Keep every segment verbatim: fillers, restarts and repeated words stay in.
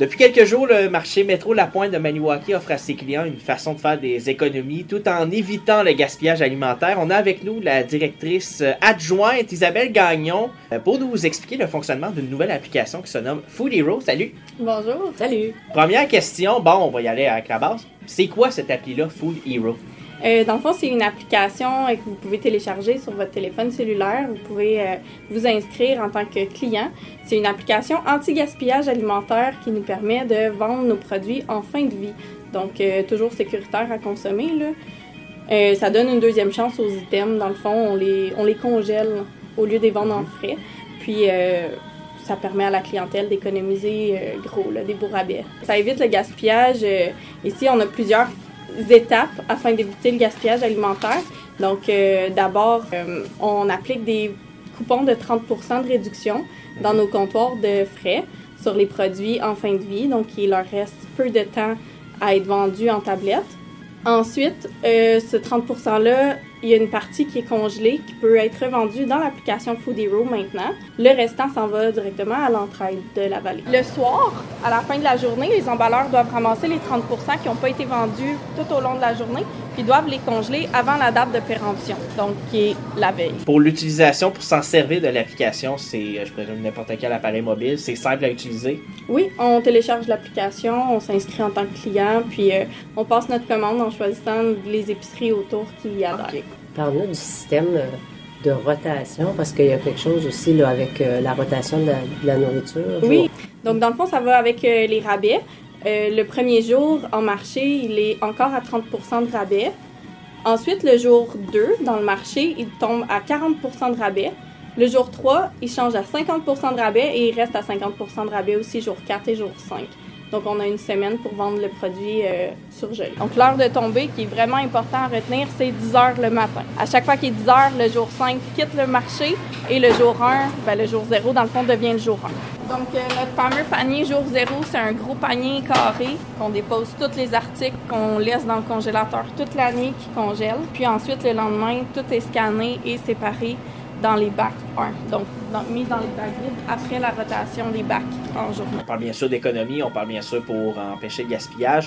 Depuis quelques jours, le marché Métro La Pointe de Maniwaki offre à ses clients une façon de faire des économies tout en évitant le gaspillage alimentaire. On a avec nous la directrice adjointe Isabelle Gagnon pour nous expliquer le fonctionnement d'une nouvelle application qui se nomme Food Hero. Salut! Bonjour! Salut! Première question, bon, on va y aller avec la base. C'est quoi cette appli-là, Food Hero? Euh, dans le fond, c'est une application que vous pouvez télécharger sur votre téléphone cellulaire. Vous pouvez euh, vous inscrire en tant que client. C'est une application anti-gaspillage alimentaire qui nous permet de vendre nos produits en fin de vie. Donc, euh, toujours sécuritaire à consommer, là. Euh, ça donne une deuxième chance aux items. Dans le fond, on les, on les congèle au lieu de les vendre en frais. Puis, euh, ça permet à la clientèle d'économiser euh, gros, là, des beaux rabais. Ça évite le gaspillage. Euh, ici, on a plusieurs étapes afin d'éviter le gaspillage alimentaire. Donc, euh, d'abord, euh, on applique des coupons de trente pour cent de réduction dans nos comptoirs de frais sur les produits en fin de vie. Donc, il leur reste peu de temps à être vendus en tablette. Ensuite, euh, ce trente pour cent-là, il y a une partie qui est congelée qui peut être revendue dans l'application Food Hero maintenant. Le restant s'en va directement à l'entraide de la vallée. Le soir, à la fin de la journée, les emballeurs doivent ramasser les trente pour cent qui n'ont pas été vendus tout au long de la journée, puis doivent les congeler avant la date de péremption, donc qui est la veille. Pour l'utilisation, pour s'en servir de l'application, c'est, je présume, n'importe quel appareil mobile, c'est simple à utiliser? Oui, on télécharge l'application, on s'inscrit en tant que client, puis euh, on passe notre commande en choisissant les épiceries autour qui y adhèrent. Okay. Parle-nous du système de rotation, parce qu'il y a quelque chose aussi là, avec euh, la rotation de la, de la nourriture. Oui, donc dans le fond, ça va avec euh, les rabais. Euh, le premier jour en marché, il est encore à trente pour cent de rabais. Ensuite, le jour deux, dans le marché, il tombe à quarante pour cent de rabais. Le jour trois, il change à cinquante pour cent de rabais et il reste à cinquante pour cent de rabais aussi jour quatre et jour cinq. Donc, on a une semaine pour vendre le produit euh, surgelé. Donc, l'heure de tombée qui est vraiment important à retenir, c'est dix heures le matin. À chaque fois qu'il est dix heures, le jour cinq quitte le marché et le jour un, ben, le jour zéro, dans le fond, devient le jour un. Donc, euh, notre fameux panier jour zéro, c'est un gros panier carré qu'on dépose tous les articles qu'on laisse dans le congélateur toute l'année qui congèle. Puis ensuite, le lendemain, tout est scanné et séparé dans les bacs un. Donc, dans, mis dans les bacs vides après la rotation des bacs en journée. On parle bien sûr d'économie, on parle bien sûr pour empêcher le gaspillage.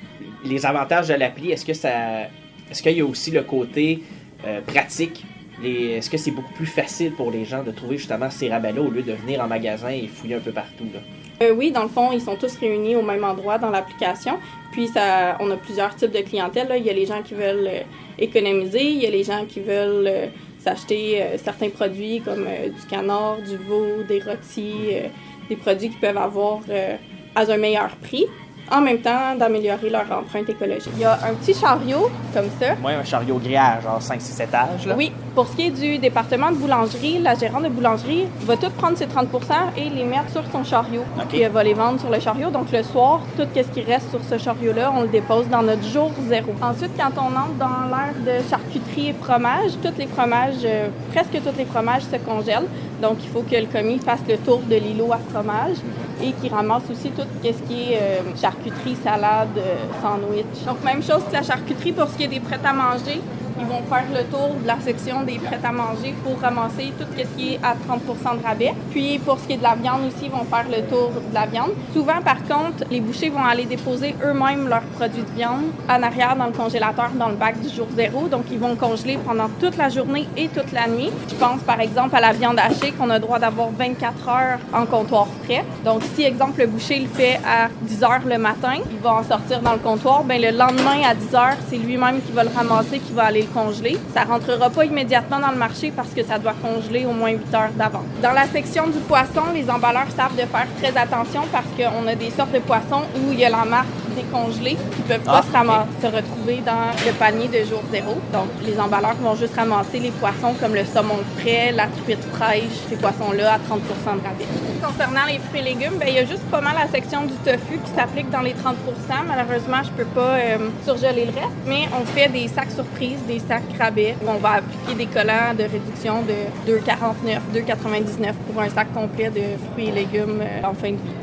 Les avantages de l'appli, est-ce que ça, est-ce qu'il y a aussi le côté euh, pratique? Les, est-ce que c'est beaucoup plus facile pour les gens de trouver justement ces rabais-là au lieu de venir en magasin et fouiller un peu partout, là? Euh, oui, dans le fond, ils sont tous réunis au même endroit dans l'application. Puis, ça, on a plusieurs types de clientèle, là. Il y a les gens qui veulent euh, économiser, il y a les gens qui veulent euh, s'acheter euh, certains produits comme euh, du canard, du veau, des rôtis, euh, des produits qui peuvent avoir euh, à un meilleur prix, en même temps d'améliorer leur empreinte écologique. Il y a un petit chariot comme ça. Oui, un chariot grillage, genre cinq six étages. Là. Oui. Pour ce qui est du département de boulangerie, la gérante de boulangerie va tout prendre ses trente pour cent et les mettre sur son chariot. Okay. Puis elle va les vendre sur le chariot. Donc le soir, tout ce qui reste sur ce chariot-là, on le dépose dans notre jour zéro. Ensuite, quand on entre dans l'ère de charcuterie et fromage, tous les fromages, euh, presque tous les fromages se congèlent. Donc il faut que le commis fasse le tour de l'îlot à fromage et qu'il ramasse aussi tout ce qui est euh, charcuterie, salade, euh, sandwich. Donc même chose que la charcuterie pour ce qui est des prêts à manger. Ils vont faire le tour de la section des prêts à manger pour ramasser tout ce qui est à trente pour cent de rabais. Puis pour ce qui est de la viande aussi, ils vont faire le tour de la viande. Souvent, par contre, les bouchers vont aller déposer eux-mêmes leurs produits de viande en arrière dans le congélateur, dans le bac du jour zéro. Donc, ils vont congeler pendant toute la journée et toute la nuit. Je pense, par exemple, à la viande hachée qu'on a le droit d'avoir vingt-quatre heures en comptoir frais. Donc, si, exemple, le boucher le fait à dix heures le matin, il va en sortir dans le comptoir. Bien, le lendemain, à dix heures, c'est lui-même qui va le ramasser, qui va aller le congeler. Ça rentrera pas immédiatement dans le marché parce que ça doit congeler au moins huit heures d'avance. Dans la section du poisson, les emballeurs savent de faire très attention parce qu'on a des sortes de poissons où il y a la marque décongelée qui peuvent pas ah, se, ram- okay. se retrouver dans le panier de jour zéro. Donc, les emballeurs vont juste ramasser les poissons comme le saumon frais, la truite fraîche, ces poissons-là à trente pour cent de rabais. Concernant les fruits et légumes, bien, il y a juste pas mal la section du tofu qui s'applique dans les trente pour cent. Malheureusement, je peux pas euh, surgeler le reste, mais on fait des sacs surprises, des sacs rabais. On va appliquer des collants de réduction de deux virgule quarante-neuf, deux virgule quatre-vingt-dix-neuf pour un sac complet de fruits et légumes euh, en fin de vie.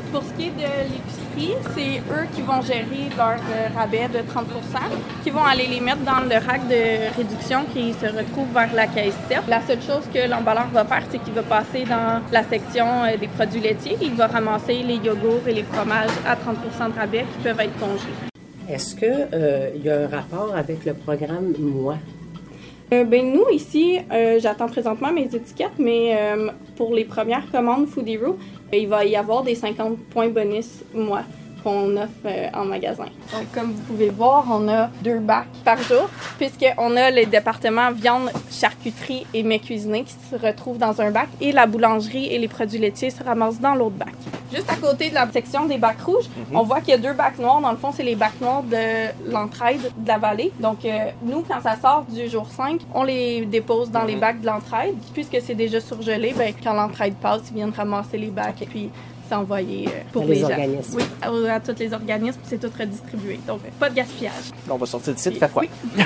Pour ce qui est de l'épicerie, c'est eux qui vont gérer leurs euh, rabais de trente pour cent, qui vont aller les mettre dans le rack de réduction qui se retrouve vers la caisse sept. La seule chose que l'emballeur va faire, c'est qu'il va passer dans la section euh, des produits laitiers. Il va ramasser les yogourts et les fromages à trente pour cent de rabais qui peuvent être congelés. Est-ce qu'il euh, y a un rapport avec le programme Moi? Euh, ben nous, ici, euh, j'attends présentement mes étiquettes, mais euh, pour les premières commandes Food Hero, il va y avoir des cinquante points bonus mois qu'on offre euh, en magasin. Donc, comme vous pouvez voir, on a deux bacs par jour, puisqu'on a les départements viande, charcuterie et mets cuisinés qui se retrouvent dans un bac, et la boulangerie et les produits laitiers se ramassent dans l'autre bac. Juste à côté de la section des bacs rouges, mm-hmm. on voit qu'il y a deux bacs noirs. Dans le fond, c'est les bacs noirs de l'entraide de la vallée. Donc, euh, nous, quand ça sort du jour cinq, on les dépose dans mm-hmm. les bacs de l'entraide. Puisque c'est déjà surgelé, ben, quand l'entraide passe, ils viennent ramasser les bacs et puis s'envoyer euh, pour les, les gens. organismes. Oui, à, à tous les organismes, c'est tout redistribué. Donc, pas de gaspillage. On va sortir d'ici, il fait froid. Oui.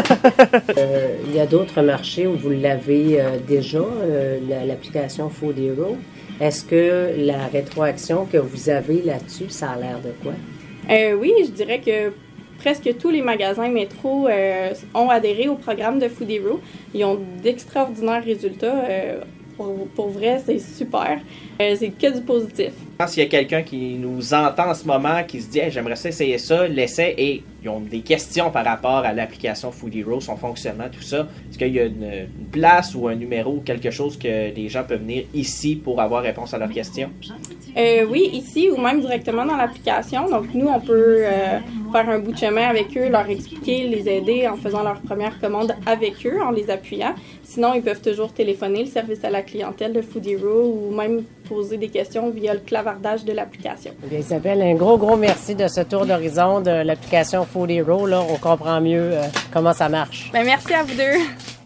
euh, il y a d'autres marchés où vous l'avez euh, déjà, euh, la, l'application Food Hero. Est-ce que la rétroaction que vous avez là-dessus, ça a l'air de quoi? Euh, oui, je dirais que presque tous les magasins métro euh, ont adhéré au programme de Food Hero. Ils ont d'extraordinaires résultats. Euh, pour, pour vrai, c'est super. Euh, c'est que du positif. S'il y a quelqu'un qui nous entend en ce moment, qui se dit hey, « j'aimerais ça essayer ça », l'essaie, et ils ont des questions par rapport à l'application Food Hero, son fonctionnement, tout ça. Est-ce qu'il y a une, une place ou un numéro ou quelque chose que les gens peuvent venir ici pour avoir réponse à leurs questions? Euh, oui, ici ou même directement dans l'application. Donc, nous, on peut euh, faire un bout de chemin avec eux, leur expliquer, les aider en faisant leur première commande avec eux, en les appuyant. Sinon, ils peuvent toujours téléphoner le service à la clientèle de Food Hero ou même poser des questions via le clavardage de l'application. Bien, Isabelle, un gros, gros merci de ce tour d'horizon de l'application Food Hero. Là, on comprend mieux euh, comment ça marche. Bien, merci à vous deux.